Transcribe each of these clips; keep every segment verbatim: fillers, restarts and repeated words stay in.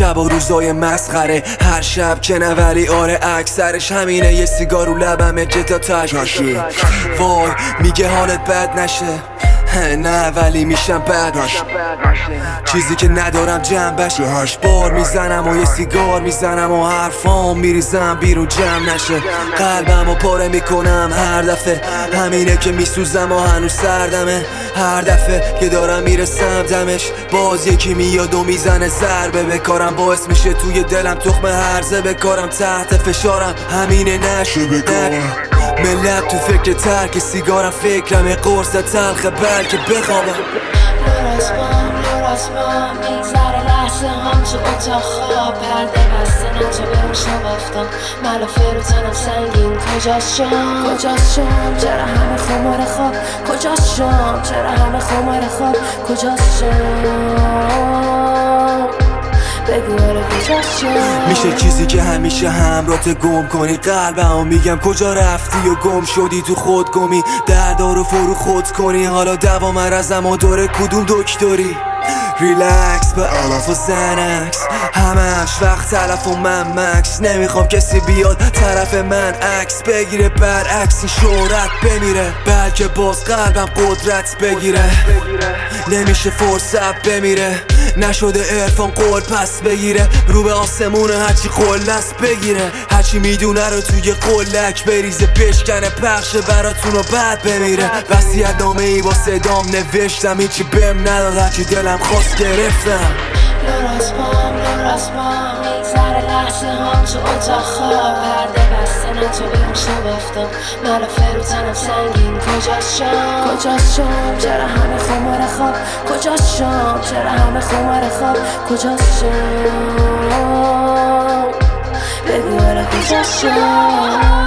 شب و روزای مسخره، هر شب که نوری آره اکثرش همینه. یه سیگار رو لبمه که تا تش وای میگه حالت بد نشه، نه ولی میشم بد. چیزی که ندارم جنبش، هشت بار میزنم و یه سیگار میزنم و حرفام میریزم بیرون جمع نشه. قلبم رو پاره میکنم هر دفعه، همینه که میسوزم و هنوز سردمه. هر دفعه که دارم میرسم دمش، باز یکی میاد و میزنه ضربه به کارم، باعث میشه توی دلم تخم هرزه بکارم. تحت فشارم همینه نشه بکارم. ملت تو فکر ترک سیگارم، فکرم قرص تلخه بلکه بخوابم. نور اسمام نور اسمام میگذره لحظه هم تو اتاق خواب، پرده بسته نه تو به اون شب افتام. ملافه رو تنم سنگین، کجاست شام کجاست شام چرا همه خمار خواب، کجاست شام چرا همه خمار خواب، کجاست شام بگو آره کجاست شام. میشه چیزی که همیشه همراهت گم کنی قلبمو، میگم کجا رفتی و گم شدی تو خود گمی. دردا رو فرو خود کنی، حالا دوا مرزم و داره کدوم دکتری. ریلکس به علف و زنکس، همش وقت تلف و من مکس. نمیخوام کسی بیاد طرف من عکس بگیره، برعکس این شهرت بمیره، بلکه باز قلبم قدرت بگیره. نمیشه فرصت بمیره، نشده عرفان قول پس بگیره. رو به آسمونه هرچی قلست بگیره، هرچی میدونه رو توی قلک بریزه، بشکنه پخشه براتون و بعد بمیره. وصیت نامه ای با صدام نوشتم، هیچی بهم نداد هرچی دلم خواست گرفتم. نور اسمام نور اسمام میگذره لحظه هم تو اتاق خواب، پرده بسته نه تو به اون شب افتام. ملافه رو تنم سنگین، کجاست شام کجاست شام چرا همه خمار خواب، کجاست شام چرا همه خمار خواب، کجاست شام بگو آره کجاست شام.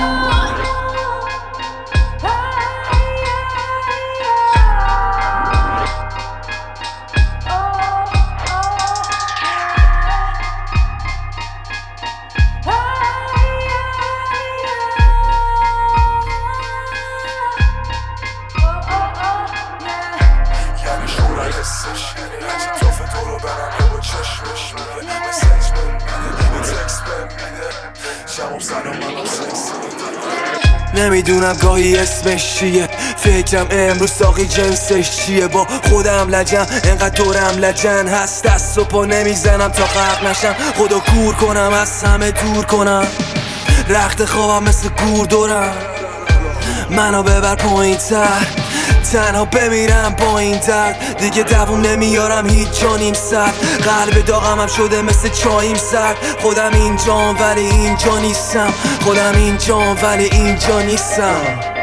نمیدونم گاهی اسمش چیه، فکرم امروز ساقی جنسش چیه. با خودم لجم انقدر دورم لجن هست، دست و پا نمیزنم تا غرق نشم. خدا کور کنم از همه دور کنم، رخت خوابم مثل گور دورم. منو ببر پایین تر، تنها بمیرم با این درد. دیگه دووم نمیارم هیچ جا نیم سر، قلب داغم هم شده مثل چاییم سر. خودم اینجام ولی اینجا نیستم، خودم اینجام ولی اینجا نیستم.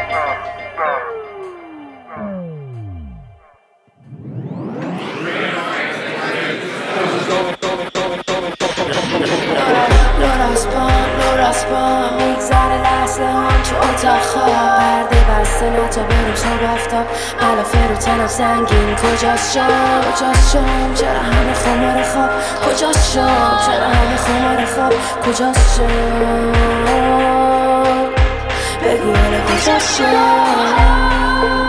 نور اسمام نور اسمام میگذره لحظه هم تو اتاق خواب، پرده بسته نه تا بریم شب افتاب. ملافه رو تنم سنگین، کجاست شام کجاست شام چرا همه خمار خواب، کجاست شام چرا همه خمار خواب، کجاست شام بگو آره کجاست شام.